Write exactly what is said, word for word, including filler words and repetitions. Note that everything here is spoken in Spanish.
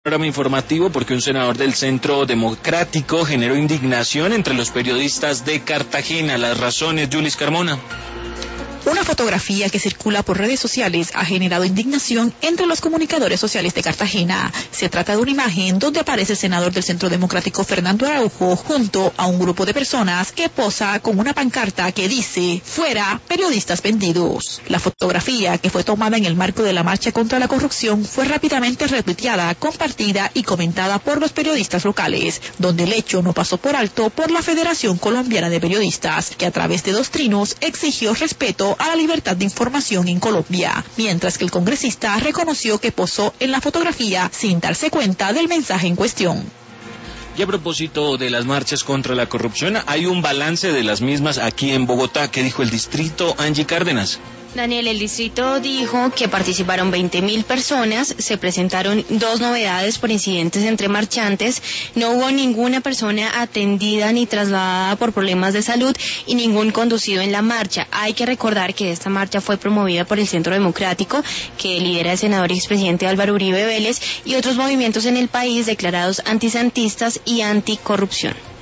Programa informativo porque un senador del Centro Democrático generó indignación entre los periodistas de Cartagena. Las razones, Julis Carmona. Una fotografía que circula por redes sociales ha generado indignación entre los comunicadores sociales de Cartagena. Se trata de una imagen donde aparece el senador del Centro Democrático Fernando Araujo junto a un grupo de personas que posa con una pancarta que dice "Fuera periodistas vendidos". La fotografía, que fue tomada en el marco de la marcha contra la corrupción, fue rápidamente retuiteada, compartida y comentada por los periodistas locales, donde el hecho no pasó por alto por la Federación Colombiana de Periodistas, que a través de dos trinos exigió respeto a la libertad de información en Colombia, mientras que el congresista reconoció que posó en la fotografía sin darse cuenta del mensaje en cuestión. Y a propósito de las marchas contra la corrupción, hay un balance de las mismas aquí en Bogotá. ¿Qué dijo el distrito, Angie Cárdenas? Daniel, el distrito dijo que participaron veinte mil personas, se presentaron dos novedades por incidentes entre marchantes, no hubo ninguna persona atendida ni trasladada por problemas de salud y ningún conducido en la marcha. Hay que recordar que esta marcha fue promovida por el Centro Democrático, que lidera el senador y expresidente Álvaro Uribe Vélez, y otros movimientos en el país declarados antisantistas y anticorrupción.